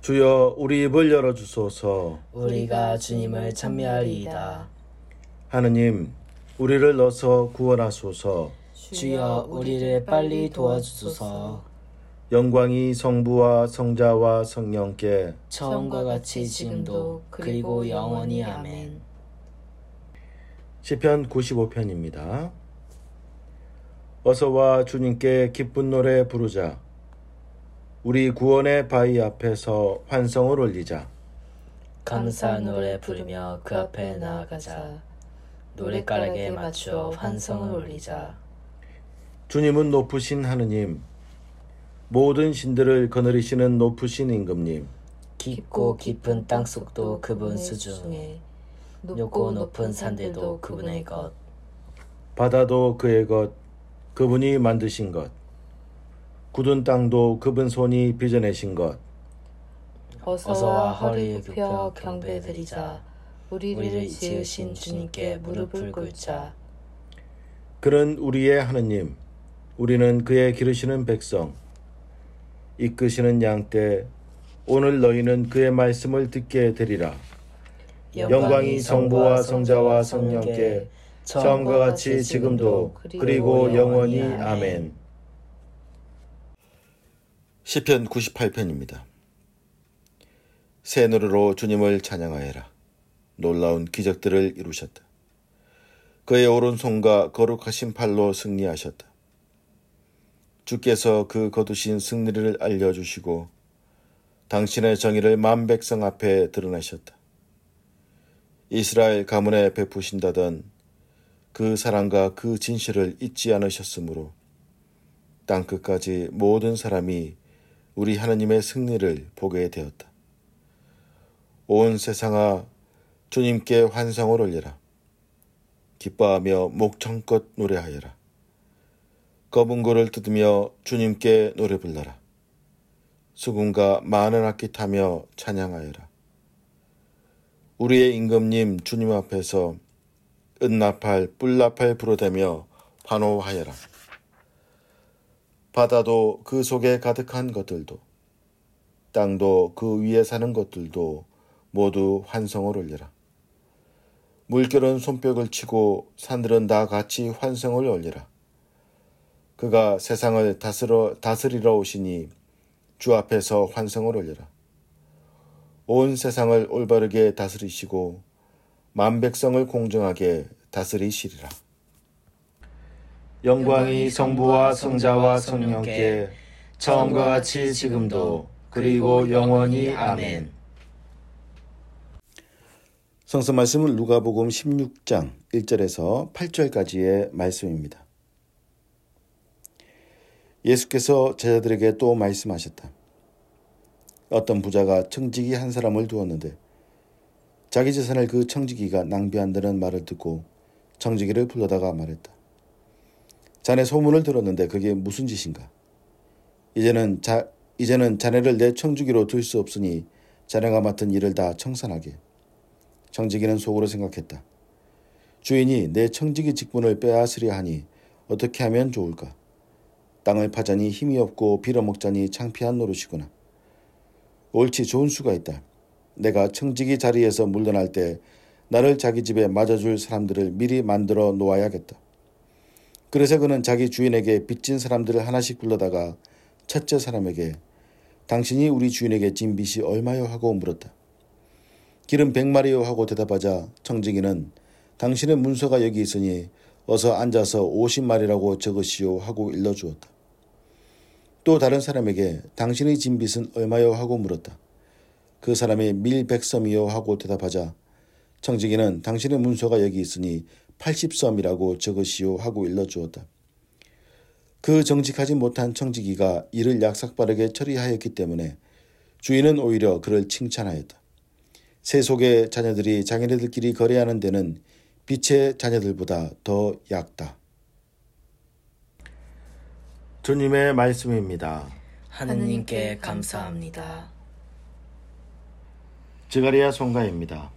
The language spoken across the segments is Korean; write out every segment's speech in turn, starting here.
주여 우리 입을 열어주소서. 우리가 주님을 찬미하리이다. 하느님 우리를 넣어서 구원하소서. 주여 우리를 빨리 도와주소서. 영광이 성부와 성자와 성령께 처음과 같이 지금도 그리고 영원히 아멘. 시편 95편입니다. 어서와 주님께 기쁜 노래 부르자. 우리 구원의 바위 앞에서 환성을 올리자. 감사 노래 부르며 그 앞에 나아가자. 노랫가락에 맞추어 환성을 올리자. 주님은 높으신 하느님, 모든 신들을 거느리시는 높으신 임금님, 깊고 깊은 땅속도 그분 수중에, 높고 높은 산들도 그분의 것, 바다도 그의 것, 그분이 만드신 것, 굳은 땅도 그분 손이 빚어내신 것. 어서와 허리를 굽혀 경배드리자. 우리를 지으신 주님께 무릎을 꿇자. 그는 우리의 하느님, 우리는 그의 기르시는 백성, 이끄시는 양떼. 오늘 너희는 그의 말씀을 듣게 되리라. 영광이 성부와 성자와 성령께 처음과 같이 지금도 그리고 영원히 아멘. 시편 98편입니다. 새 노래로 주님을 찬양하여라. 놀라운 기적들을 이루셨다. 그의 오른손과 거룩하신 팔로 승리하셨다. 주께서 그 거두신 승리를 알려주시고 당신의 정의를 만 백성 앞에 드러내셨다. 이스라엘 가문에 베푸신다던 그 사랑과 그 진실을 잊지 않으셨으므로 땅끝까지 모든 사람이 우리 하느님의 승리를 보게 되었다. 온 세상아 주님께 환성을 올려라. 기뻐하며 목청껏 노래하여라. 검은 고를 뜯으며 주님께 노래 불러라. 수금과 많은 악기 타며 찬양하여라. 우리의 임금님 주님 앞에서 은나팔 뿔나팔 불어대며 환호하여라. 바다도 그 속에 가득한 것들도 땅도 그 위에 사는 것들도 모두 환성을 올려라. 물결은 손뼉을 치고 산들은 다 같이 환성을 올려라. 그가 세상을 다스리러 오시니 주 앞에서 환성을 올려라. 온 세상을 올바르게 다스리시고 만 백성을 공정하게 다스리시리라. 영광이 성부와 성자와 성령께 처음과 같이 지금도 그리고 영원히 아멘. 성서 말씀은 누가복음 16장 1절에서 8절까지의 말씀입니다. 예수께서 제자들에게 또 말씀하셨다. 어떤 부자가 청지기 한 사람을 두었는데 자기 재산을 그 청지기가 낭비한다는 말을 듣고 청지기를 불러다가 말했다. 자네 소문을 들었는데 그게 무슨 짓인가? 이제는 자네를 내 청지기로 둘 수 없으니 자네가 맡은 일을 다 청산하게. 청지기는 속으로 생각했다. 주인이 내 청지기 직분을 빼앗으려 하니 어떻게 하면 좋을까? 땅을 파자니 힘이 없고 빌어먹자니 창피한 노릇이구나. 옳지, 좋은 수가 있다. 내가 청지기 자리에서 물러날 때 나를 자기 집에 맞아줄 사람들을 미리 만들어 놓아야겠다. 그래서 그는 자기 주인에게 빚진 사람들을 하나씩 불러다가 첫째 사람에게 당신이 우리 주인에게 진 빚이 얼마요? 하고 물었다. 길은 100마리요 하고 대답하자 청지기는 당신의 문서가 여기 있으니 어서 앉아서 50마리라고 적으시오 하고 일러주었다. 또 다른 사람에게 당신의 진 빚은 얼마요? 하고 물었다. 그 사람이 밀 100섬이요 하고 대답하자 청지기는 당신의 문서가 여기 있으니 80섬이라고 적으시오 하고 일러주었다. 그 정직하지 못한 청지기가 일을 약삭빠르게 처리하였기 때문에 주인은 오히려 그를 칭찬하였다. 새 속의 자녀들이 자기네들끼리 거래하는 데는 빛의 자녀들보다 더 얕다. 주님의 말씀입니다. 하느님께 감사합니다. 스가랴 송가입니다.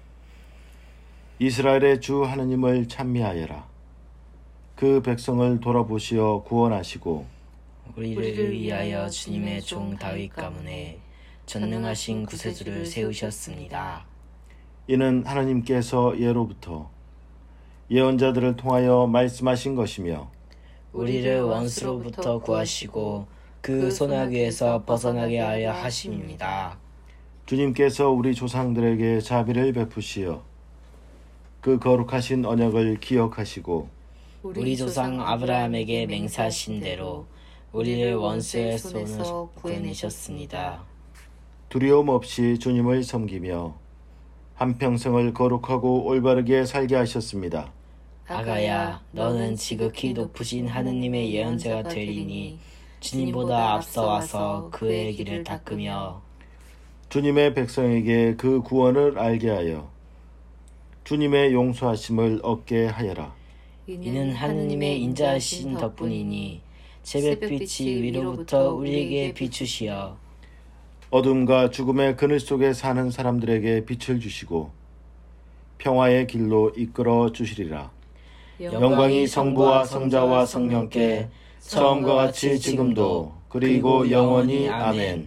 이스라엘의 주 하느님을 찬미하여라. 그 백성을 돌아보시어 구원하시고 우리를 위하여 주님의 종 다윗 가문에 전능하신 구세주를 세우셨습니다. 이는 하나님께서 예로부터 예언자들을 통하여 말씀하신 것이며 우리를 원수로부터 구하시고 그 손아귀에서 벗어나게 하려 하심입니다. 주님께서 우리 조상들에게 자비를 베푸시어 그 거룩하신 언약을 기억하시고 우리 조상 아브라함에게 맹세하신 대로 우리를 원수의 손에서 구해내셨습니다. 두려움 없이 주님을 섬기며 한평생을 거룩하고 올바르게 살게 하셨습니다. 아가야, 너는 지극히 높으신 하느님의 예언자가 되리니 주님보다 앞서 와서 그의 길을 닦으며 주님의 백성에게 그 구원을 알게 하여 주님의 용서하심을 얻게 하여라. 이는 하느님의 인자하신 덕분이니 새벽빛이 위로부터 우리에게 비추시어 어둠과 죽음의 그늘 속에 사는 사람들에게 빛을 주시고 평화의 길로 이끌어 주시리라. 영광이 성부와 성자와 성령께 처음과 같이 지금도 그리고 영원히 아멘.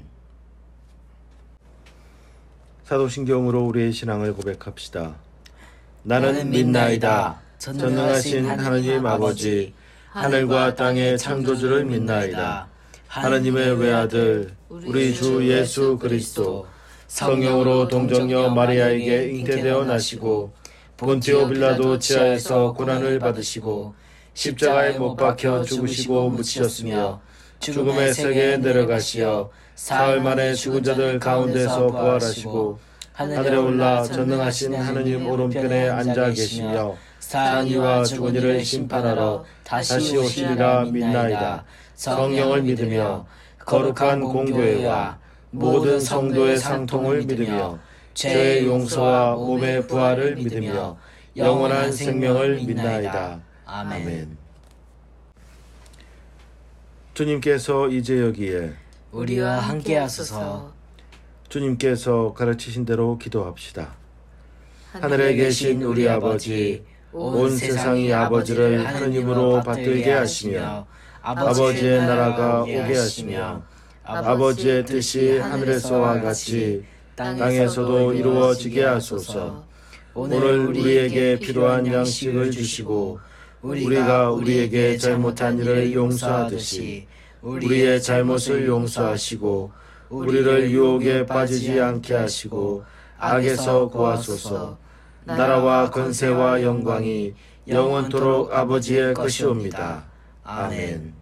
사도신경으로 우리의 신앙을 고백합시다. 나는 믿나이다. 전능하신 하느님 아버지, 하늘과 땅의 창조주를 믿나이다. 하느님의 외아들 우리 주 예수 그리스도 성령으로 동정녀 마리아에게 잉태되어 나시고 본티오 빌라도 지하에서 고난을 받으시고 십자가에 못 박혀 죽으시고 묻히셨으며 죽음의 세계에 내려가시어 사흘 만에 죽은 자들 가운데서 부활하시고 하늘에 올라 전능하신 하느님 오른편에 앉아 계시며 사는 이와 죽은 이를 심판하러 다시 오시리라 믿나이다. 성령을 믿으며 거룩한 공교회와 모든 성도의 상통을 믿으며 죄의 용서와 몸의 부활을 믿으며 영원한 생명을 믿나이다. 아멘. 주님께서 이제 여기에 우리와 함께 하소서. 주님께서 가르치신 대로 기도합시다. 하늘에 계신 우리 아버지, 온 세상이 아버지를 하느님으로 받들게 하시며 아버지의 나라가 오게 하시며 아버지의 뜻이 하늘에서와 같이 땅에서도 이루어지게 하소서. 오늘 우리에게 필요한 양식을 주시고 우리가 우리에게 잘못한 일을 용서하듯이 우리의 잘못을 용서하시고 우리를 유혹에 빠지지 않게 하시고 악에서 구하소서. 나라와 권세와 영광이 영원토록 아버지의 것이옵니다. 아멘.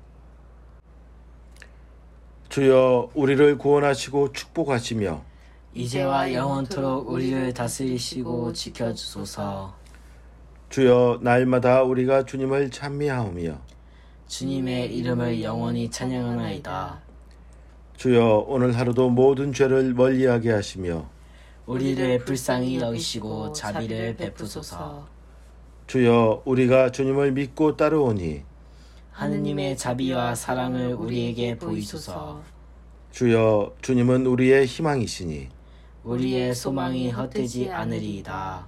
주여, 우리를 구원하시고 축복하시며 이제와 영원토록 우리를 다스리시고 지켜주소서. 주여, 날마다 우리가 주님을 찬미하오며 주님의 이름을 영원히 찬양하나이다. 주여, 오늘 하루도 모든 죄를 멀리하게 하시며 우리를 불쌍히 여기시고 자비를 베푸소서. 주여, 우리가 주님을 믿고 따르오니 하느님의 자비와 사랑을 우리에게 보이소서. 주여, 주님은 우리의 희망이시니 우리의 소망이 헛되지 않으리이다.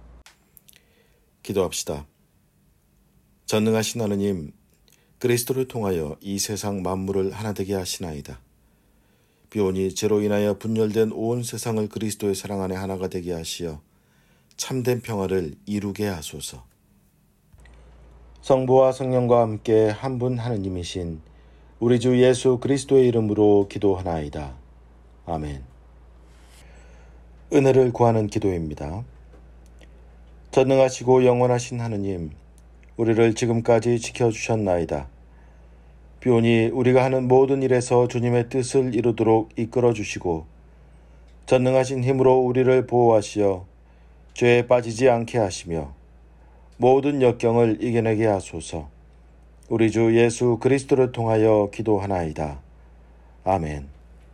기도합시다. 전능하신 하느님, 그리스도를 통하여 이 세상 만물을 하나 되게 하시나이다. 비오니 죄로 인하여 분열된 온 세상을 그리스도의 사랑 안에 하나가 되게 하시어 참된 평화를 이루게 하소서. 성부와 성령과 함께 한 분 하느님이신 우리 주 예수 그리스도의 이름으로 기도하나이다. 아멘. 은혜를 구하는 기도입니다. 전능하시고 영원하신 하느님, 우리를 지금까지 지켜주셨나이다. 비오니 우리가 하는 모든 일에서 주님의 뜻을 이루도록 이끌어 주시고 전능하신 힘으로 우리를 보호하시어 죄에 빠지지 않게 하시며 모든 역경을 이겨내게 하소서. 우리 주 예수 그리스도를 통하여 기도하나이다. 아멘.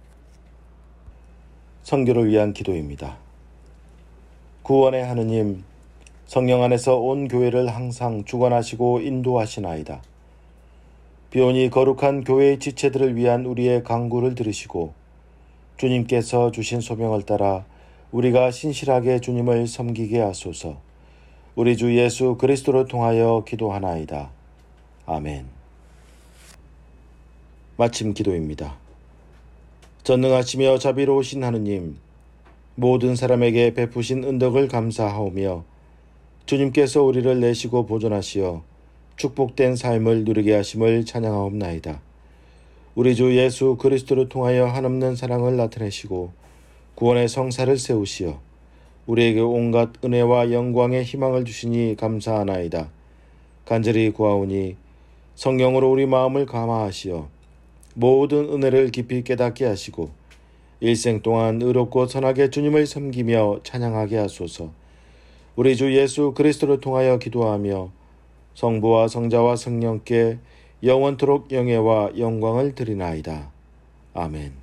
선교를 위한 기도입니다. 구원의 하느님, 성령 안에서 온 교회를 항상 주관하시고 인도하시나이다. 비오니 거룩한 교회의 지체들을 위한 우리의 간구를 들으시고 주님께서 주신 소명을 따라 우리가 신실하게 주님을 섬기게 하소서. 우리 주 예수 그리스도를 통하여 기도하나이다. 아멘. 마침 기도입니다. 전능하시며 자비로우신 하느님, 모든 사람에게 베푸신 은덕을 감사하오며 주님께서 우리를 내시고 보존하시어 축복된 삶을 누리게 하심을 찬양하옵나이다. 우리 주 예수 그리스도를 통하여 한없는 사랑을 나타내시고 구원의 성사를 세우시어 우리에게 온갖 은혜와 영광의 희망을 주시니 감사하나이다. 간절히 구하오니 성령으로 우리 마음을 감화하시어 모든 은혜를 깊이 깨닫게 하시고 일생 동안 의롭고 선하게 주님을 섬기며 찬양하게 하소서. 우리 주 예수 그리스도를 통하여 기도하며 성부와 성자와 성령께 영원토록 영예와 영광을 드리나이다. 아멘.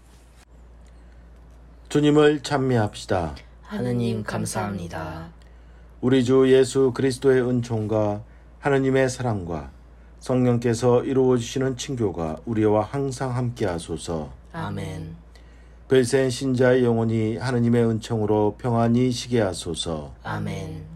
주님을 찬미합시다. 하느님 감사합니다. 우리 주 예수 그리스도의 은총과 하느님의 사랑과 성령께서 이루어주시는 친교가 우리와 항상 함께하소서. 아멘. 별세인 신자의 영혼이 하느님의 은총으로 평안히 쉬게 하소서. 아멘.